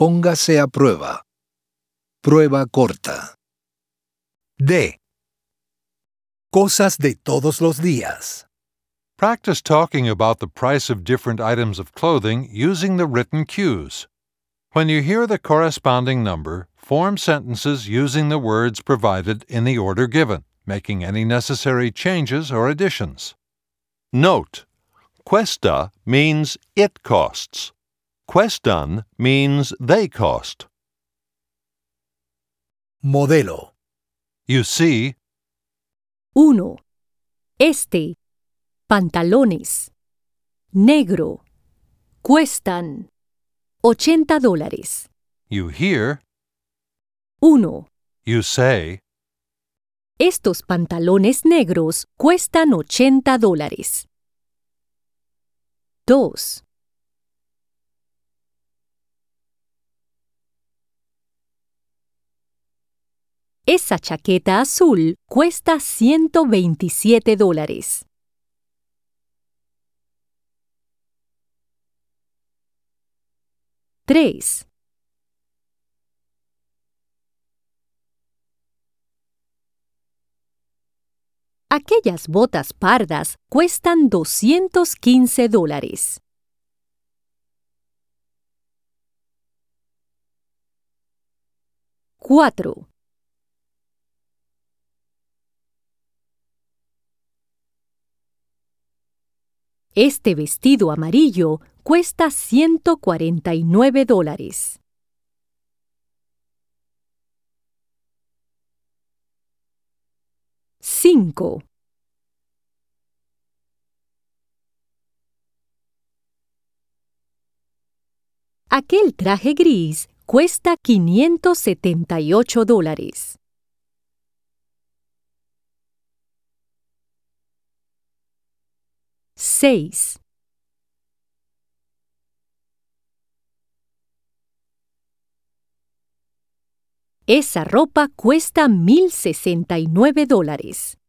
Póngase a prueba. Prueba corta. D. Cosas de todos los días. Practice talking about the price of different items of clothing using the written cues. When you hear the corresponding number, form sentences using the words provided in the order given, making any necessary changes or additions. Note: cuesta means it costs. Cuestan means they cost. Modelo. You see, 1. Pantalones. Negro. Cuestan $80. you hear, 1. you say, Estos pantalones negros cuestan $80. 2. Esa chaqueta azul cuesta $127. 3. Aquellas botas pardas cuestan $215. 4. Este vestido amarillo cuesta $149. 5. Aquel traje gris cuesta $578. 6. Esa ropa cuesta $1,069.